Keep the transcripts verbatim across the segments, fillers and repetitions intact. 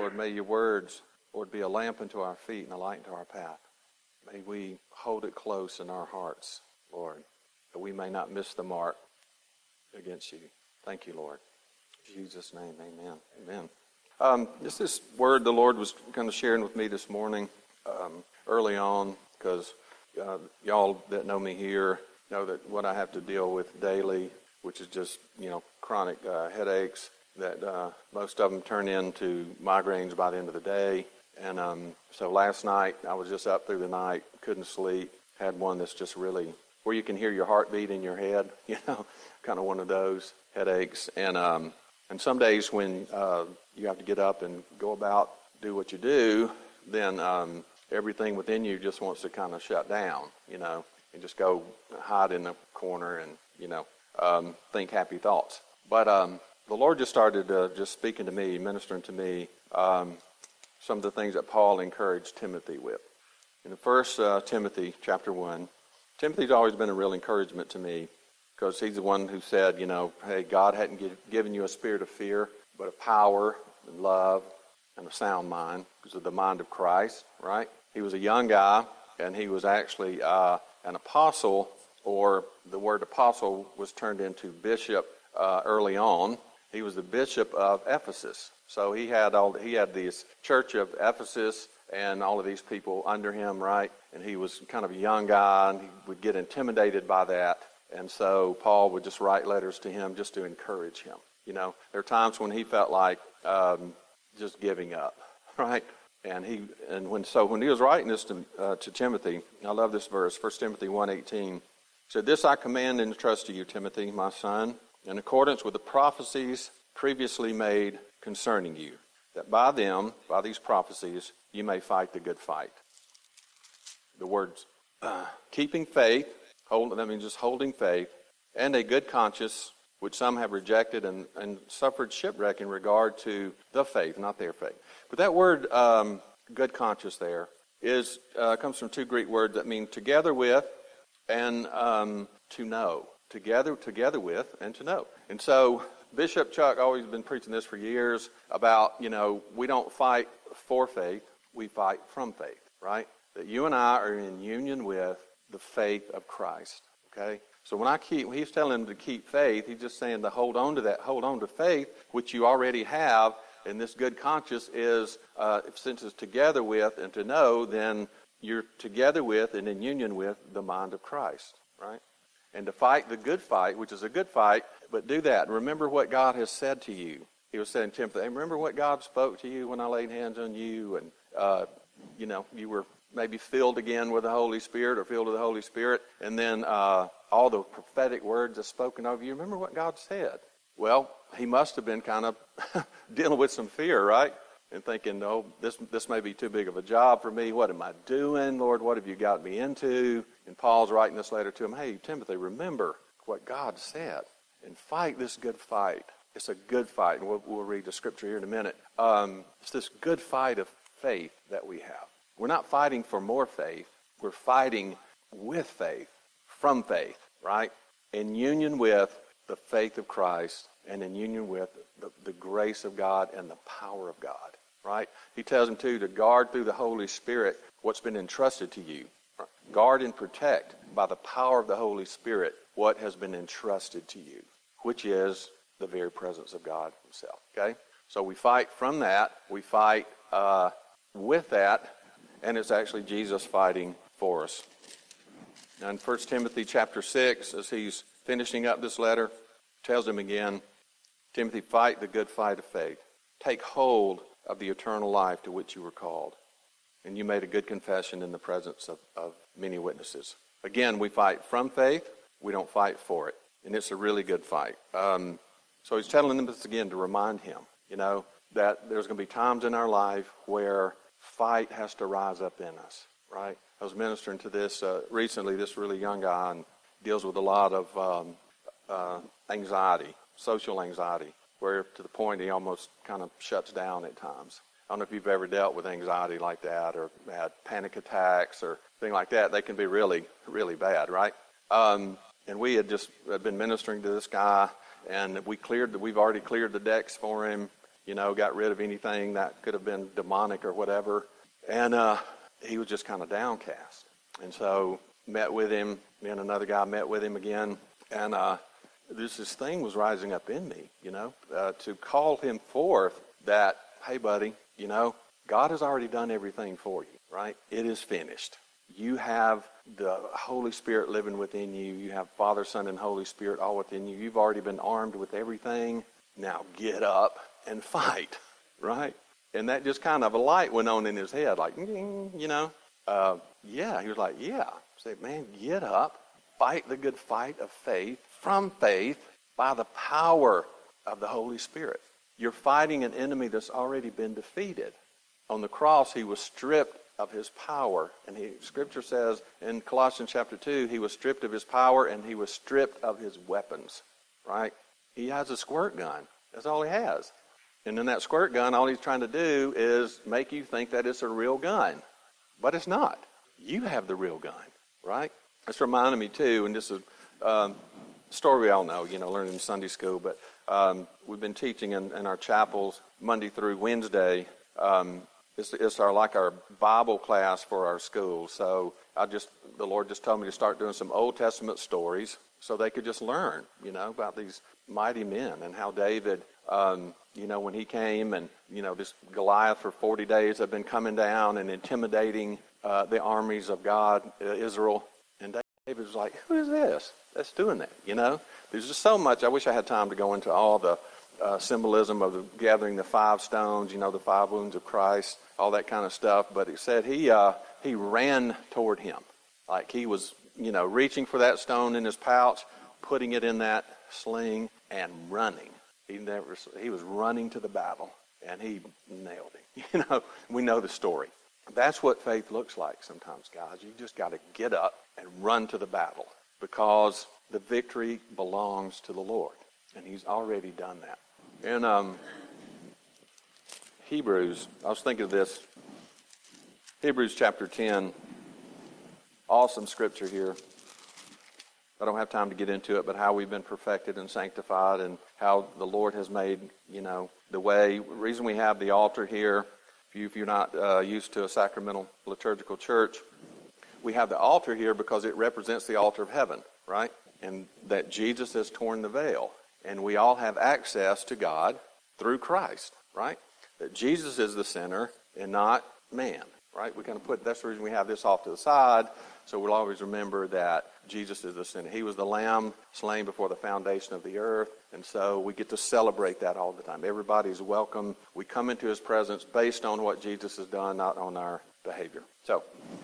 Lord, may your words, Lord, be a lamp unto our feet and a light unto our path. May we hold it close in our hearts, Lord, that we may not miss the mark against you. Thank you, Lord. In Jesus' name, amen. Amen. Um, just this word the Lord was kind of sharing with me this morning um, early on, because uh, y'all that know me here know that what I have to deal with daily, which is just, you know, chronic uh, headaches, that uh, most of them turn into migraines by the end of the day. And um, so last night, I was just up through the night, couldn't sleep, had one that's just really, where you can hear your heartbeat in your head, you know, kind of one of those headaches. And um, and some days when uh, you have to get up and go about, do what you do, then um, everything within you just wants to kind of shut down, you know, and just go hide in the corner and, you know, um, think happy thoughts. But um, the Lord just started uh, just speaking to me, ministering to me, um, some of the things that Paul encouraged Timothy with. In the first uh, Timothy chapter one, Timothy's always been a real encouragement to me, because he's the one who said, you know, hey, God hadn't give, given you a spirit of fear, but of power and love and a sound mind, because of the mind of Christ, right? He was a young guy, and he was actually uh, an apostle, or the word apostle was turned into bishop uh, early on. He was the bishop of Ephesus. So he had all he had this church of Ephesus and all of these people under him, right? And he was kind of a young guy, and he would get intimidated by that. And so Paul would just write letters to him just to encourage him. You know, there are times when he felt like um, just giving up, right? And he and when so when he was writing this to, uh, to Timothy, I love this verse, First Timothy one eighteen. He said, "This I command and entrust to you, Timothy, my son, in accordance with the prophecies previously made concerning you, that by them, by these prophecies, you may fight the good fight." The words, uh, keeping faith, hold, that means just holding faith, and a good conscience, which some have rejected and, and suffered shipwreck in regard to the faith, not their faith. But that word, um, good conscience there, is uh, comes from two Greek words that mean together with and um, to know. Together, together with and to know. And so Bishop Chuck always been preaching this for years about, you know, we don't fight for faith, we fight from faith, right? That you and I are in union with the faith of Christ, okay? So when I keep, he's telling him to keep faith, he's just saying to hold on to that, hold on to faith, which you already have, and this good conscience is, uh, since it's together with and to know, then you're together with and in union with the mind of Christ, right? And to fight the good fight, which is a good fight, but do that. Remember what God has said to you. He was saying to Timothy, hey, remember what God spoke to you when I laid hands on you, and, uh, you know, you were maybe filled again with the Holy Spirit or filled with the Holy Spirit, and then uh, all the prophetic words that's spoken over you. Remember what God said. Well, he must have been kind of dealing with some fear, right? And thinking, oh, this this may be too big of a job for me. What am I doing? Lord, what have you got me into? And Paul's writing this letter to him. Hey, Timothy, remember what God said and fight this good fight. It's a good fight. And we'll, we'll read the scripture here in a minute. Um, it's this good fight of faith that we have. We're not fighting for more faith. We're fighting with faith, from faith, right? In union with the faith of Christ and in union with the, the grace of God and the power of God, right? He tells them, too, to guard through the Holy Spirit what's been entrusted to you. Guard and protect by the power of the Holy Spirit what has been entrusted to you, which is the very presence of God himself, okay? So we fight from that. We fight uh, with that, and it's actually Jesus fighting for us. Now in First Timothy chapter six, as he's finishing up this letter, tells him again, Timothy, fight the good fight of faith. Take hold of the eternal life to which you were called. And you made a good confession in the presence of, of many witnesses. Again, we fight from faith. We don't fight for it. And it's a really good fight. Um, so he's telling them this again to remind him, you know, that there's going to be times in our life where fight has to rise up in us, right? I was ministering to this uh, recently, this really young guy, and deals with a lot of um, uh, anxiety, social anxiety, where to the point he almost kind of shuts down at times. I don't know if you've ever dealt with anxiety like that or had panic attacks or thing like that. They can be really, really bad, right? Um, and we had just had been ministering to this guy, and we cleared. The, we've already cleared the decks for him. you know, got rid of anything that could have been demonic or whatever. And uh, he was just kind of downcast. And so met with him, me and another guy met with him again. And uh, this, this thing was rising up in me, you know, uh, to call him forth that, hey, buddy, you know, God has already done everything for you, right? It is finished. You have the Holy Spirit living within you. You have Father, Son, and Holy Spirit all within you. You've already been armed with everything. Now get up and fight, right? And that just kind of a light went on in his head, like, you know. Uh, yeah, he was like, yeah. Say, man, get up, fight the good fight of faith, from faith, by the power of the Holy Spirit. You're fighting an enemy that's already been defeated. On the cross, he was stripped of his power. And he, Scripture says in Colossians chapter two, he was stripped of his power and he was stripped of his weapons, right? He has a squirt gun. That's all he has. And in that squirt gun, all he's trying to do is make you think that it's a real gun. But it's not. You have the real gun, right? This reminded me, too, and this is a um, story we all know, you know, learning in Sunday school, but um, we've been teaching in, in our chapels Monday through Wednesday. Um, it's, it's our like our Bible class for our school. So I just, the Lord just told me to start doing some Old Testament stories so they could just learn, you know, about these mighty men and how David, um, you know, when he came and, you know, this Goliath for forty days had been coming down and intimidating uh, the armies of God, uh, Israel. And David was like, who is this that's doing that, you know? There's just so much. I wish I had time to go into all the uh, symbolism of the, gathering the five stones, you know, the five wounds of Christ, all that kind of stuff. But it said he uh, he ran toward him. Like he was, you know, reaching for that stone in his pouch, putting it in that sling, and running. He never. He was running to the battle, and he nailed him. You know, we know the story. That's what faith looks like sometimes, guys. You just got to get up and run to the battle because the victory belongs to the Lord, and He's already done that. In um, Hebrews, I was thinking of this. Hebrews chapter ten. Awesome scripture here. I don't have time to get into it, but how we've been perfected and sanctified and how the Lord has made, you know, the way. The reason we have the altar here, if, you, if you're not uh, used to a sacramental liturgical church, we have the altar here because it represents the altar of heaven, right? And that Jesus has torn the veil. And we all have access to God through Christ, right? That Jesus is the center and not man, right? We kind of put, that's the reason we have this off to the side. So we'll always remember that Jesus is the center. He was the lamb slain before the foundation of the earth. And so we get to celebrate that all the time. Everybody's welcome. We come into His presence based on what Jesus has done, not on our behavior. So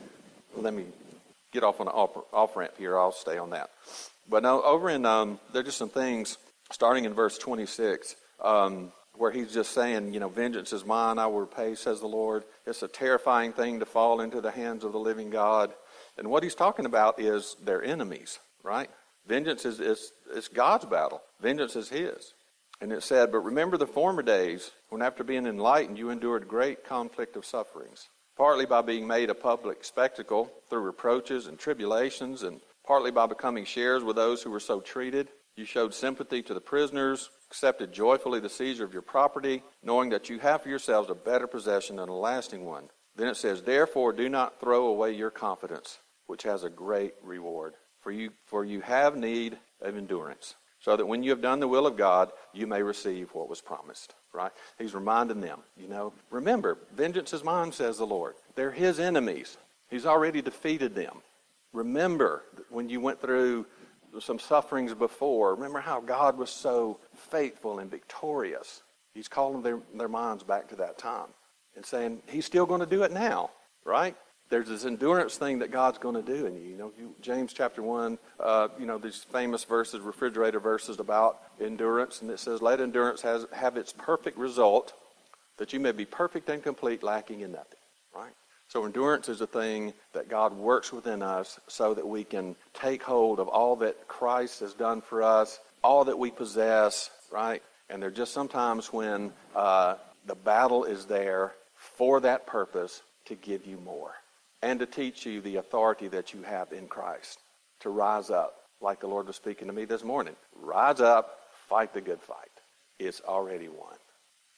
let me get off on an off, off ramp here. I'll stay on that. But no, over in, um, there are just some things, starting in verse twenty-six, um, where he's just saying, you know, vengeance is mine, I will repay, says the Lord. It's a terrifying thing to fall into the hands of the living God. And what he's talking about is their enemies, right? Vengeance is, is, is God's battle. Vengeance is His. And it said, but remember the former days when after being enlightened you endured great conflict of sufferings, partly by being made a public spectacle through reproaches and tribulations, and partly by becoming sharers with those who were so treated. You showed sympathy to the prisoners, accepted joyfully the seizure of your property, knowing that you have for yourselves a better possession and a lasting one. Then it says, therefore do not throw away your confidence, which has a great reward. For you, for you have need of endurance, so that when you have done the will of God, you may receive what was promised. Right? He's reminding them, you know, remember, vengeance is mine, says the Lord. They're His enemies. He's already defeated them. Remember when you went through some sufferings before, remember how God was so faithful and victorious. He's calling their, their minds back to that time and saying, He's still going to do it now, right? There's this endurance thing that God's going to do in you. You know, you, James chapter one, uh, you know, these famous verses, refrigerator verses about endurance. And it says, let endurance has, have its perfect result, that you may be perfect and complete, lacking in nothing, right? So endurance is a thing that God works within us so that we can take hold of all that Christ has done for us, all that we possess, right? And there are just sometimes when uh, the battle is there for that purpose to give you more. And to teach you the authority that you have in Christ. To rise up, like the Lord was speaking to me this morning. Rise up, fight the good fight. It's already won.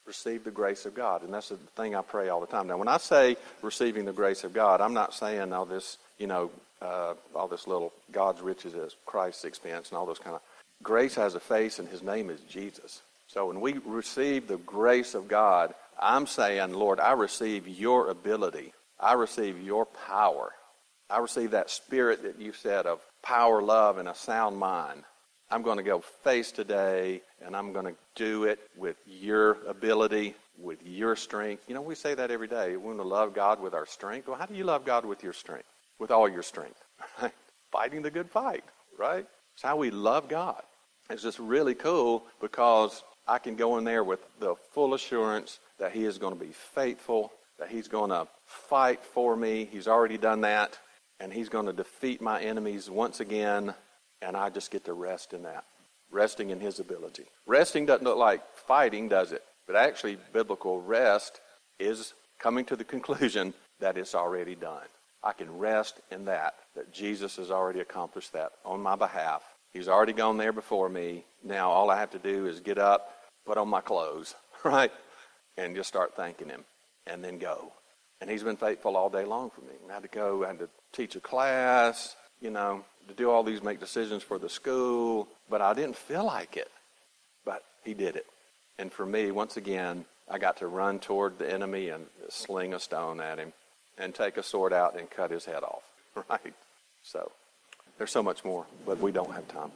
Receive the grace of God. And that's the thing I pray all the time. Now, when I say receiving the grace of God, I'm not saying all this, you know, uh, all this little God's riches as Christ's expense and all those kind of. Grace has a face, and his name is Jesus. So when we receive the grace of God, I'm saying, Lord, I receive your ability. I receive your power. I receive that spirit that you said of power, love, and a sound mind. I'm going to go face today, and I'm going to do it with your ability, with your strength. You know, we say that every day. We want to love God with our strength. Well, how do you love God with your strength? With all your strength. Right? Fighting the good fight, right? It's how we love God. It's just really cool because I can go in there with the full assurance that he is going to be faithful, that he's going to fight for me. He's already done that, and he's going to defeat my enemies once again. And I just get to rest in that, resting in his ability. Resting doesn't look like fighting, does it? But actually, biblical rest is coming to the conclusion that it's already done. I can rest in that, that Jesus has already accomplished that on my behalf. He's already gone there before me. Now all I have to do is get up, put on my clothes, right? And just start thanking him, and then go. And he's been faithful all day long for me. I had to go, I had to teach a class, you know, to do all these, make decisions for the school, but I didn't feel like it. But he did it. And for me, once again, I got to run toward the enemy and sling a stone at him and take a sword out and cut his head off, right? So there's so much more, but we don't have time.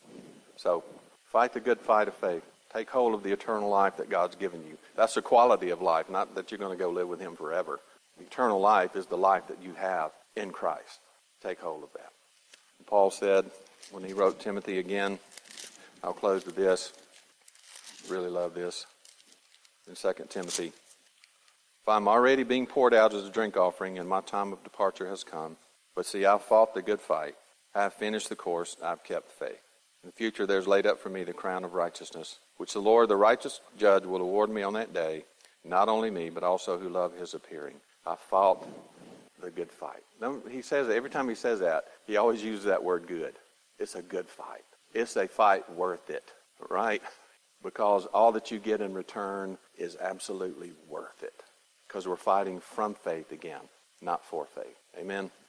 So fight the good fight of faith. Take hold of the eternal life that God's given you. That's the quality of life, not that you're going to go live with him forever. Eternal life is the life that you have in Christ. Take hold of that. Paul said when he wrote Timothy again, I'll close with this. Really love this. In Second Timothy, if I'm already being poured out as a drink offering and my time of departure has come, but see, I've fought the good fight. I have finished the course. I've kept the faith. In the future, there's laid up for me the crown of righteousness, which the Lord, the righteous judge, will award me on that day, not only me, but also who love his appearing. I fought the good fight. He says, every time he says that, he always uses that word good. It's a good fight. It's a fight worth it, right? Because all that you get in return is absolutely worth it. Because we're fighting from faith again, not for faith. Amen?